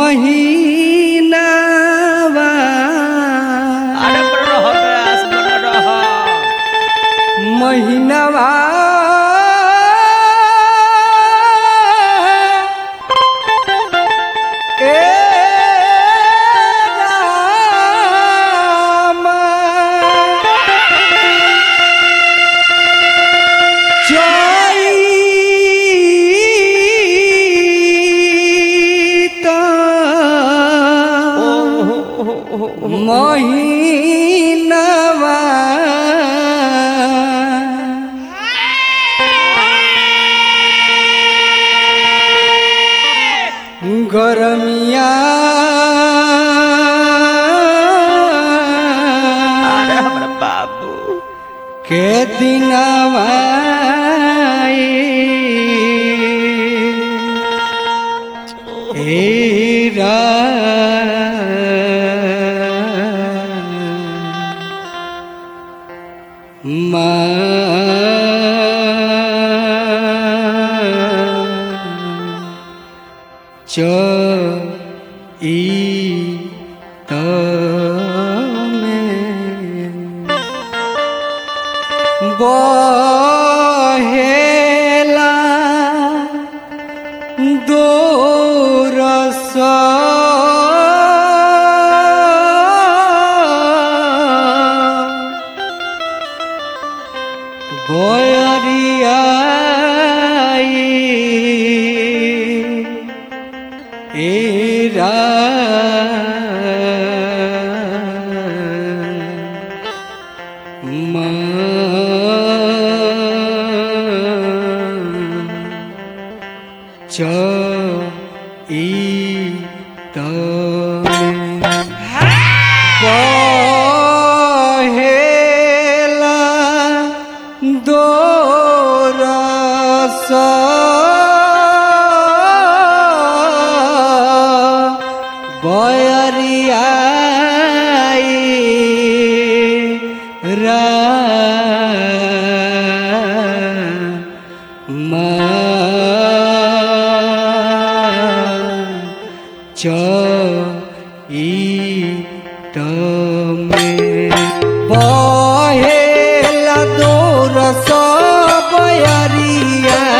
महीनावा अरे बड़ा रह गया बड़ा रह महीनावा महीनावा गरमिया अरे हमारा बाबू के दिनवा बहेला दोरस बयरिया एरा बहेला दोरस बयरिया बहेला दोरस बयरिया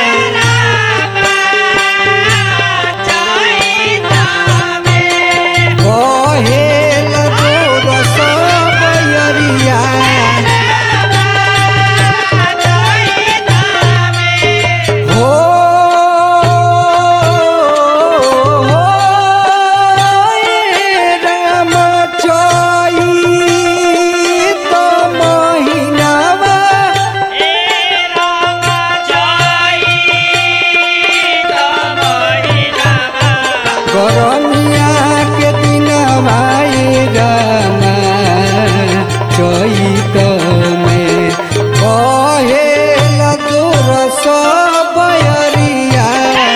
बहेला दोरस बयरिया हो राम चैत महीनावा गरमिया के दिनवा राम चैत में बहेला दोरस बयरिया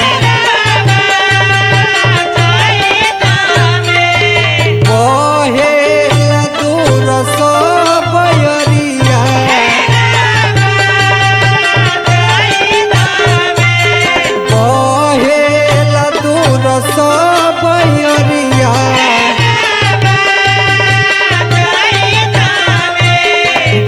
बहेला दोरस बयरिया बहेला दोरस बयरिया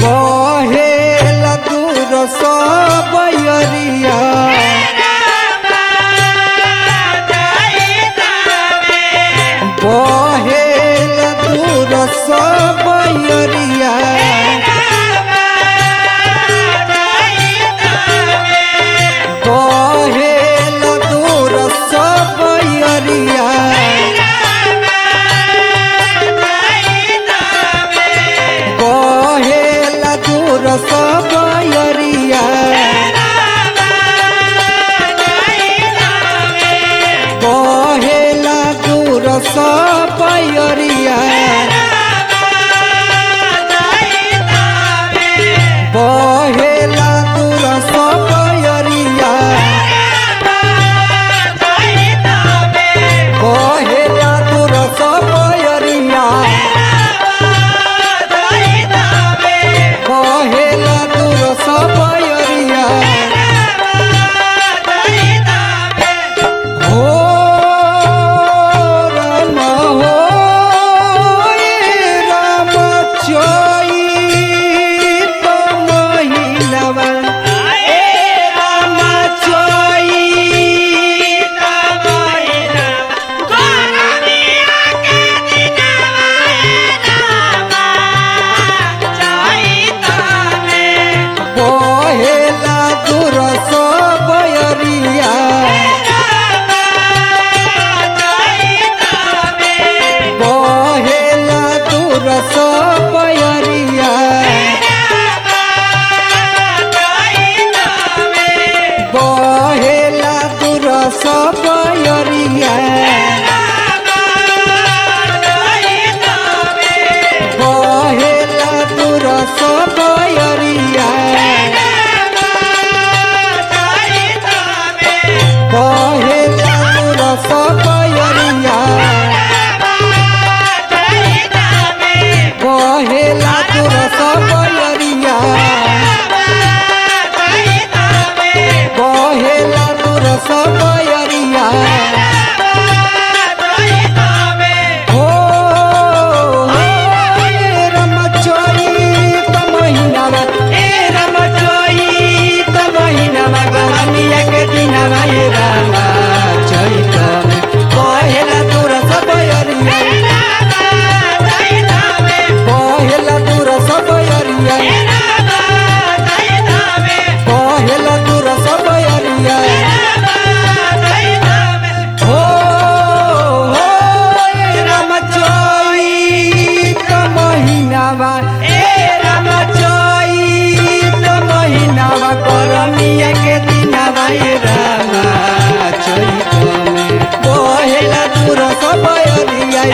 नवमिया के दिनवा रामा चैत में बहेला दूर सबयरिया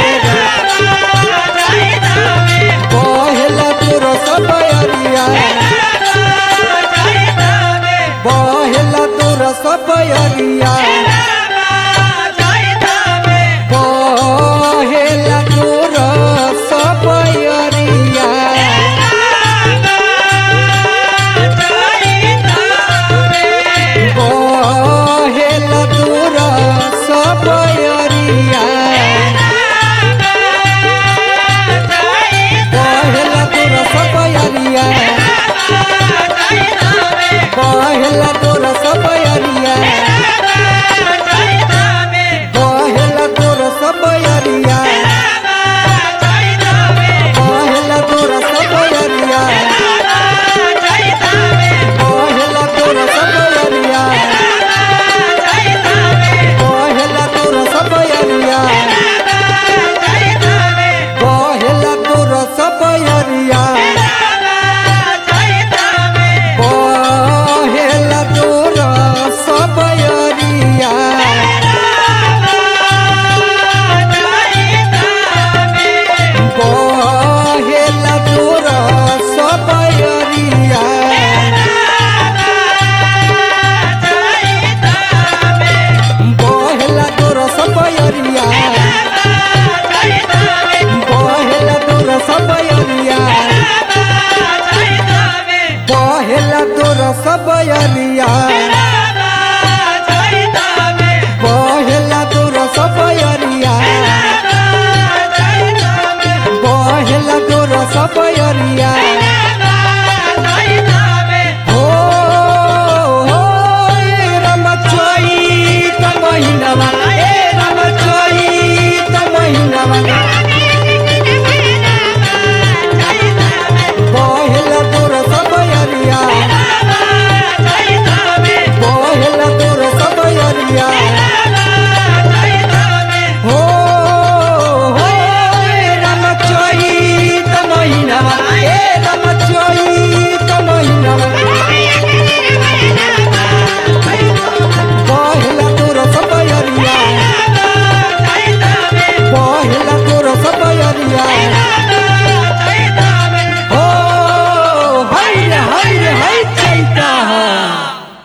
बहेला दूर सबयरिया बहेला दूर सबयरिया बहेला दूर सबयरिया बहेला दूर सबयरिया बहेला दूर सबयरिया बहेला दूर सबयरिया बहेला दूर सबयरिया बहेला दूर सबयरिया बहेला दूर सबयरिया बहेला दूर सबयरिया बहेला दूर सबयरिया बहेला दूर सबयरिया बहेला दूर सबयरिया बहेला दूर सबयरिया बहेला दूर सबयरिया बहेला दूर सबयरिया